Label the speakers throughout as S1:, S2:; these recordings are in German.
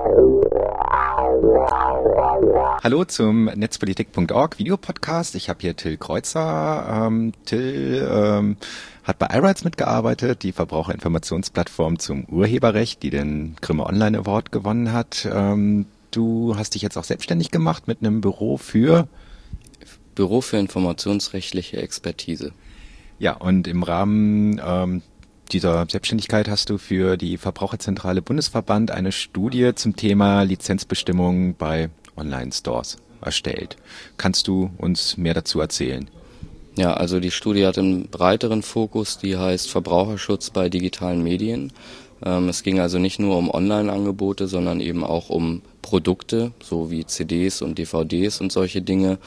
S1: Hallo zum Netzpolitik.org Videopodcast. Ich habe hier Till Kreuzer. Till hat bei iRights mitgearbeitet, die Verbraucherinformationsplattform zum Urheberrecht, die den Grimme Online Award gewonnen hat. Du hast dich jetzt auch selbstständig gemacht mit einem Büro für
S2: informationsrechtliche Expertise.
S1: Ja, und im Rahmen dieser Selbstständigkeit hast du für die Verbraucherzentrale Bundesverband eine Studie zum Thema Lizenzbestimmungen bei Online-Stores erstellt. Kannst du uns mehr dazu erzählen?
S2: Ja, also die Studie hat einen breiteren Fokus, die heißt Verbraucherschutz bei digitalen Medien. Es ging also nicht nur um Online-Angebote, sondern eben auch um Produkte, so wie CDs und DVDs und solche Dinge.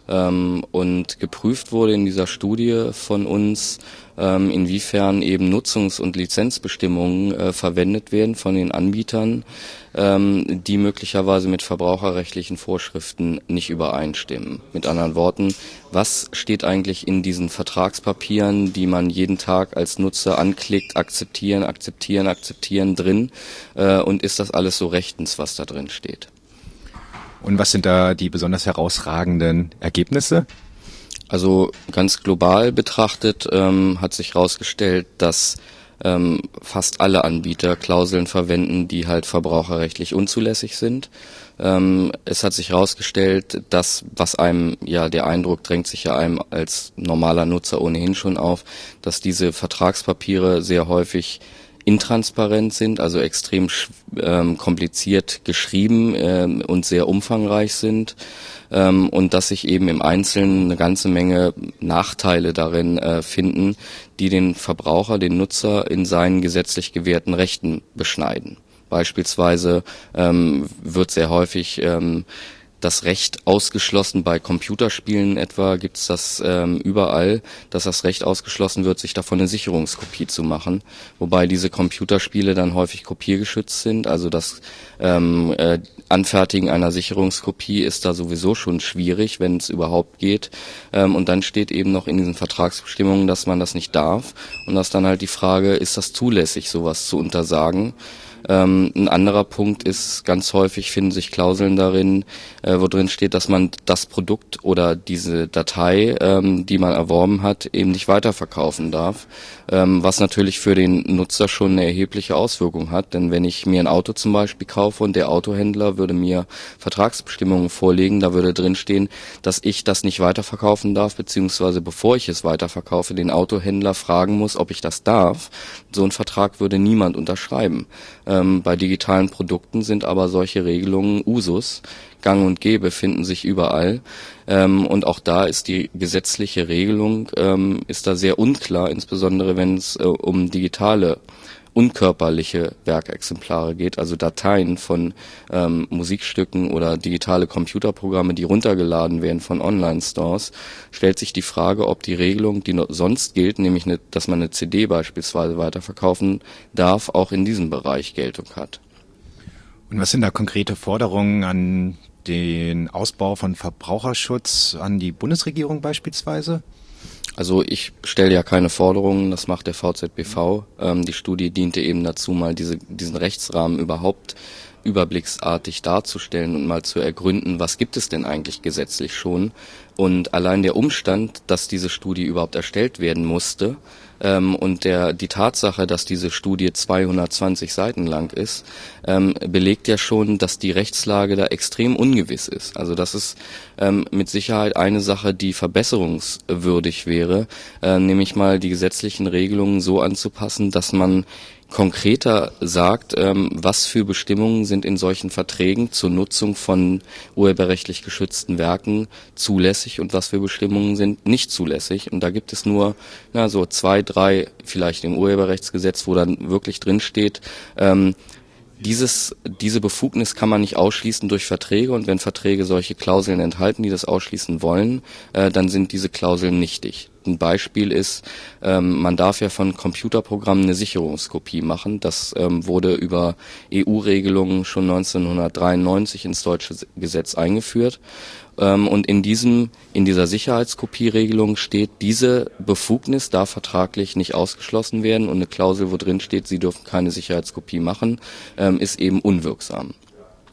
S2: Und geprüft wurde in dieser Studie von uns, inwiefern eben Nutzungs- und Lizenzbestimmungen verwendet werden von den Anbietern, die möglicherweise mit verbraucherrechtlichen Vorschriften nicht übereinstimmen. Mit anderen Worten, was steht eigentlich in diesen Vertragspapieren, die man jeden Tag als Nutzer anklickt, akzeptieren drin, und ist das alles so rechtens, was da drin steht?
S1: Und was sind da die besonders herausragenden Ergebnisse?
S2: Also ganz global betrachtet hat sich herausgestellt, dass fast alle Anbieter Klauseln verwenden, die halt verbraucherrechtlich unzulässig sind. Es hat sich herausgestellt, dass, was einem, ja, der Eindruck drängt sich ja einem als normaler Nutzer ohnehin schon auf, dass diese Vertragspapiere sehr häufig intransparent sind, also extrem kompliziert geschrieben und sehr umfangreich sind, und dass sich eben im Einzelnen eine ganze Menge Nachteile darin finden, die den Verbraucher, den Nutzer in seinen gesetzlich gewährten Rechten beschneiden. Beispielsweise wird sehr häufig das Recht ausgeschlossen, bei Computerspielen etwa gibt es das überall, dass das Recht ausgeschlossen wird, sich davon eine Sicherungskopie zu machen, wobei diese Computerspiele dann häufig kopiergeschützt sind, also das Anfertigen einer Sicherungskopie ist da sowieso schon schwierig, wenn es überhaupt geht, und dann steht eben noch in diesen Vertragsbestimmungen, dass man das nicht darf, und das ist dann halt die Frage, ist das zulässig, sowas zu untersagen? Ein anderer Punkt ist, ganz häufig finden sich Klauseln darin, wo drin steht, dass man das Produkt oder diese Datei, die man erworben hat, eben nicht weiterverkaufen darf, was natürlich für den Nutzer schon eine erhebliche Auswirkung hat, denn wenn ich mir ein Auto zum Beispiel kaufe und der Autohändler würde mir Vertragsbestimmungen vorlegen, da würde drin stehen, dass ich das nicht weiterverkaufen darf, beziehungsweise bevor ich es weiterverkaufe, den Autohändler fragen muss, ob ich das darf. So einen Vertrag würde niemand unterschreiben. Bei digitalen Produkten sind aber solche Regelungen Usus, gang und gäbe, finden sich überall. Und auch da ist die gesetzliche Regelung ist da sehr unklar, insbesondere wenn es um digitale, unkörperliche Werkexemplare geht, also Dateien von Musikstücken oder digitale Computerprogramme, die runtergeladen werden von Online-Stores, stellt sich die Frage, ob die Regelung, die sonst gilt, nämlich dass man eine CD beispielsweise weiterverkaufen darf, auch in diesem Bereich Geltung hat.
S1: Und was sind da konkrete Forderungen an den Ausbau von Verbraucherschutz an die Bundesregierung beispielsweise?
S2: Also ich stelle ja keine Forderungen, das macht der VZBV. Die Studie diente eben dazu, mal diesen Rechtsrahmen überhaupt überblicksartig darzustellen und mal zu ergründen, was gibt es denn eigentlich gesetzlich schon. Und allein der Umstand, dass diese Studie überhaupt erstellt werden musste, und die Tatsache, dass diese Studie 220 Seiten lang ist, belegt ja schon, dass die Rechtslage da extrem ungewiss ist. Also das ist mit Sicherheit eine Sache, die verbesserungswürdig wäre, nämlich mal die gesetzlichen Regelungen so anzupassen, dass man konkreter sagt, was für Bestimmungen sind in solchen Verträgen zur Nutzung von urheberrechtlich geschützten Werken zulässig und was für Bestimmungen sind nicht zulässig. Und da gibt es nur so 2, 3 vielleicht im Urheberrechtsgesetz, wo dann wirklich drin steht, diese Befugnis kann man nicht ausschließen durch Verträge, und wenn Verträge solche Klauseln enthalten, die das ausschließen wollen, dann sind diese Klauseln nichtig. Ein Beispiel ist, man darf ja von Computerprogrammen eine Sicherungskopie machen. Das wurde über EU-Regelungen schon 1993 ins deutsche Gesetz eingeführt. Und in dieser Sicherheitskopieregelung steht, diese Befugnis darf vertraglich nicht ausgeschlossen werden, und eine Klausel, wo drin steht, Sie dürfen keine Sicherheitskopie machen, ist eben unwirksam.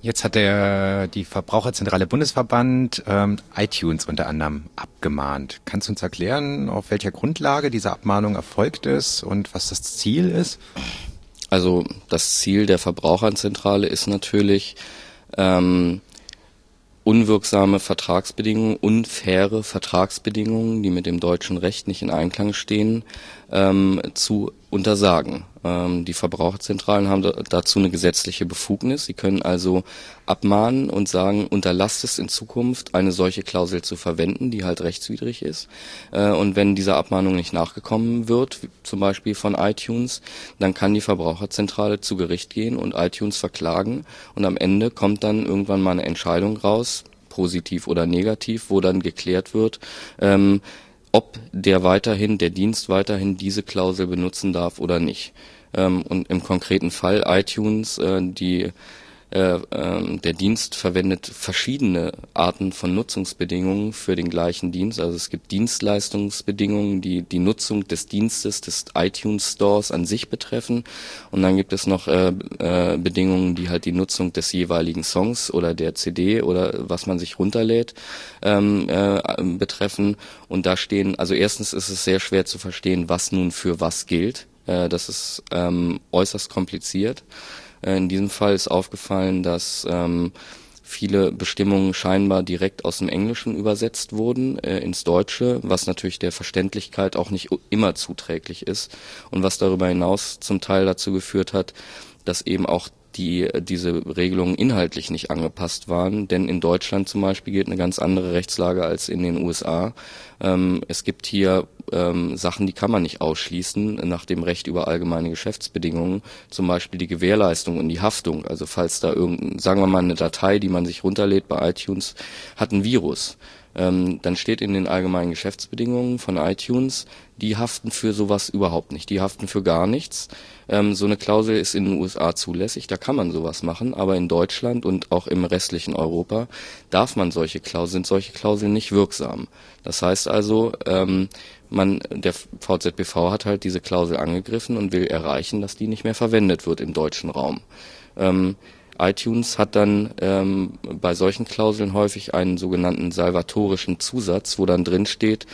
S1: Jetzt hat die Verbraucherzentrale Bundesverband iTunes unter anderem abgemahnt. Kannst du uns erklären, auf welcher Grundlage diese Abmahnung erfolgt ist und was das Ziel ist?
S2: Also das Ziel der Verbraucherzentrale ist natürlich, unwirksame Vertragsbedingungen, unfaire Vertragsbedingungen, die mit dem deutschen Recht nicht in Einklang stehen, zu untersagen. Die Verbraucherzentralen haben dazu eine gesetzliche Befugnis. Sie können also abmahnen und sagen, unterlasst es in Zukunft, eine solche Klausel zu verwenden, die halt rechtswidrig ist. Und wenn dieser Abmahnung nicht nachgekommen wird, zum Beispiel von iTunes, dann kann die Verbraucherzentrale zu Gericht gehen und iTunes verklagen. Und am Ende kommt dann irgendwann mal eine Entscheidung raus, positiv oder negativ, wo dann geklärt wird, ob der Dienst weiterhin diese Klausel benutzen darf oder nicht. Und im konkreten Fall iTunes, der Dienst verwendet verschiedene Arten von Nutzungsbedingungen für den gleichen Dienst. Also es gibt Dienstleistungsbedingungen, die die Nutzung des Dienstes des iTunes Stores an sich betreffen. Und dann gibt es noch Bedingungen, die halt die Nutzung des jeweiligen Songs oder der CD oder was man sich runterlädt betreffen. Und da stehen, also erstens ist es sehr schwer zu verstehen, was nun für was gilt. Das ist äußerst kompliziert. In diesem Fall ist aufgefallen, dass viele Bestimmungen scheinbar direkt aus dem Englischen übersetzt wurden ins Deutsche, was natürlich der Verständlichkeit auch nicht immer zuträglich ist und was darüber hinaus zum Teil dazu geführt hat, dass eben auch diese Regelungen inhaltlich nicht angepasst waren, denn in Deutschland zum Beispiel gilt eine ganz andere Rechtslage als in den USA. Es gibt hier Sachen, die kann man nicht ausschließen nach dem Recht über allgemeine Geschäftsbedingungen, zum Beispiel die Gewährleistung und die Haftung. Also falls da sagen wir mal eine Datei, die man sich runterlädt bei iTunes, hat ein Virus. Dann steht in den allgemeinen Geschäftsbedingungen von iTunes, die haften für sowas überhaupt nicht, die haften für gar nichts. So eine Klausel ist in den USA zulässig, da kann man sowas machen, aber in Deutschland und auch im restlichen Europa sind solche Klauseln nicht wirksam. Das heißt also, der VZBV hat halt diese Klausel angegriffen und will erreichen, dass die nicht mehr verwendet wird im deutschen Raum. iTunes hat dann bei solchen Klauseln häufig einen sogenannten salvatorischen Zusatz, wo dann drin steht,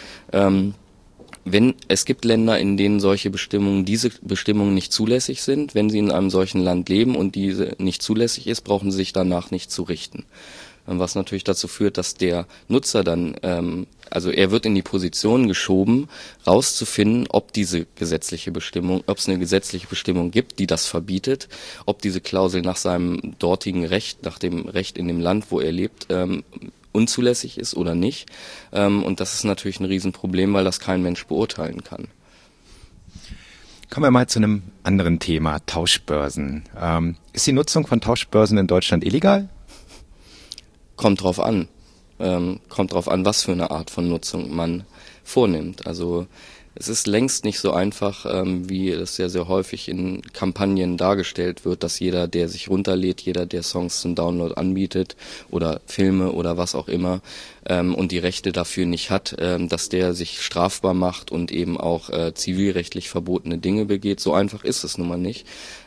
S2: es gibt Länder, in denen diese Bestimmungen nicht zulässig sind. Wenn sie in einem solchen Land leben und diese nicht zulässig ist, brauchen sie sich danach nicht zu richten. Was natürlich dazu führt, dass der Nutzer dann, also er wird in die Position geschoben, rauszufinden, ob es eine gesetzliche Bestimmung gibt, die das verbietet, ob diese Klausel nach seinem dortigen Recht, nach dem Recht in dem Land, wo er lebt, unzulässig ist oder nicht. Und das ist natürlich ein Riesenproblem, weil das kein Mensch beurteilen kann.
S1: Kommen wir mal zu einem anderen Thema, Tauschbörsen. Ist die Nutzung von Tauschbörsen in Deutschland illegal?
S2: Kommt drauf an. Was für eine Art von Nutzung man vornimmt. Also es ist längst nicht so einfach, wie es sehr, sehr häufig in Kampagnen dargestellt wird, dass jeder, der sich runterlädt, jeder, der Songs zum Download anbietet oder Filme oder was auch immer und die Rechte dafür nicht hat, dass der sich strafbar macht und eben auch zivilrechtlich verbotene Dinge begeht. So einfach ist es nun mal nicht,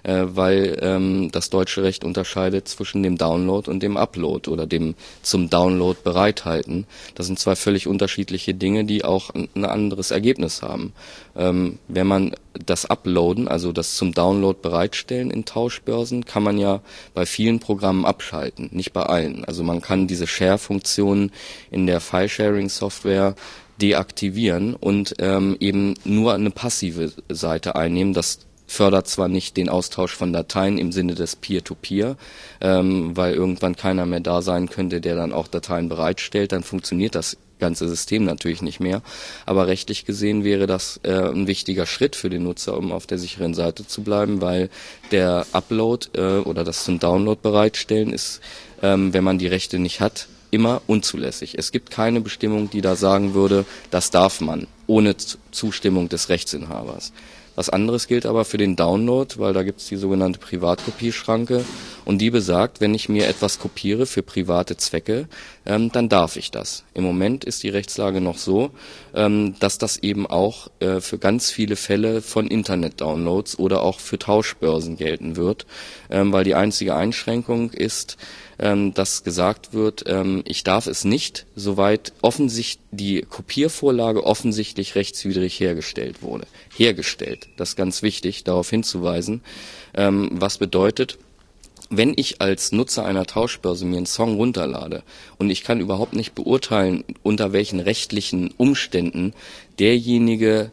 S2: weil das deutsche Recht unterscheidet zwischen dem Download und dem Upload oder dem zum Download bereithalten. Das sind zwei völlig unterschiedliche Dinge, die auch ein anderes Ergebnis haben. Wenn man das Uploaden, also das zum Download bereitstellen in Tauschbörsen, kann man ja bei vielen Programmen abschalten, nicht bei allen. Also man kann diese Share-Funktion in der File-Sharing-Software deaktivieren und eben nur eine passive Seite einnehmen. Das fördert zwar nicht den Austausch von Dateien im Sinne des Peer-to-Peer, weil irgendwann keiner mehr da sein könnte, der dann auch Dateien bereitstellt, dann funktioniert das ganze System natürlich nicht mehr. Aber rechtlich gesehen wäre das ein wichtiger Schritt für den Nutzer, um auf der sicheren Seite zu bleiben, weil der Upload oder das zum Download bereitstellen ist, wenn man die Rechte nicht hat, immer unzulässig. Es gibt keine Bestimmung, die da sagen würde, das darf man, ohne Zustimmung des Rechtsinhabers. Was anderes gilt aber für den Download, weil da gibt es die sogenannte Privatkopieschranke Und die besagt, wenn ich mir etwas kopiere für private Zwecke, dann darf ich das. Im Moment ist die Rechtslage noch so, dass das eben auch für ganz viele Fälle von Internet-Downloads oder auch für Tauschbörsen gelten wird, weil die einzige Einschränkung ist, dass gesagt wird, ich darf es nicht, soweit die Kopiervorlage offensichtlich rechtswidrig hergestellt wurde. Hergestellt, das ist ganz wichtig, darauf hinzuweisen, was bedeutet, wenn ich als Nutzer einer Tauschbörse mir einen Song runterlade und ich kann überhaupt nicht beurteilen, unter welchen rechtlichen Umständen derjenige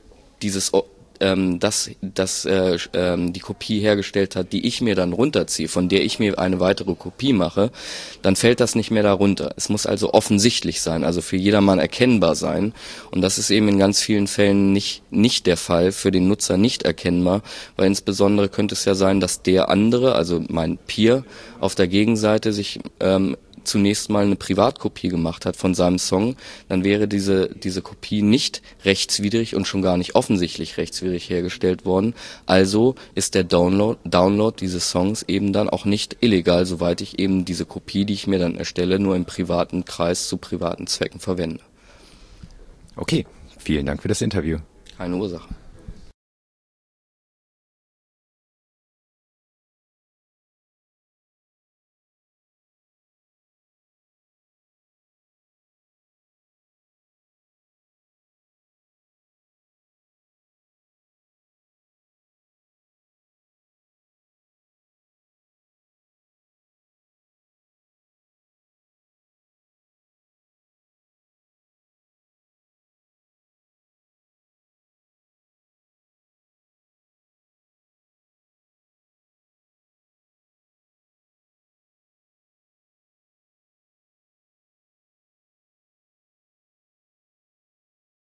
S2: die Kopie hergestellt hat, die ich mir dann runterziehe, von der ich mir eine weitere Kopie mache, dann fällt das nicht mehr darunter. Es muss also offensichtlich sein, also für jedermann erkennbar sein. Und das ist eben in ganz vielen Fällen nicht der Fall, für den Nutzer nicht erkennbar, weil insbesondere könnte es ja sein, dass der andere, also mein Peer auf der Gegenseite sich zunächst mal eine Privatkopie gemacht hat von seinem Song, dann wäre diese Kopie nicht rechtswidrig und schon gar nicht offensichtlich rechtswidrig hergestellt worden. Also ist der Download dieses Songs eben dann auch nicht illegal, soweit ich eben diese Kopie, die ich mir dann erstelle, nur im privaten Kreis zu privaten Zwecken verwende.
S1: Okay, vielen Dank für das Interview.
S2: Keine Ursache.